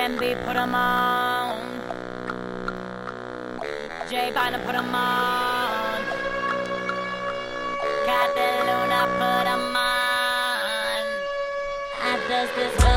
R&B, put 'em on. J Balvin, put 'em on. Cat the Luna, put 'em on. I does this.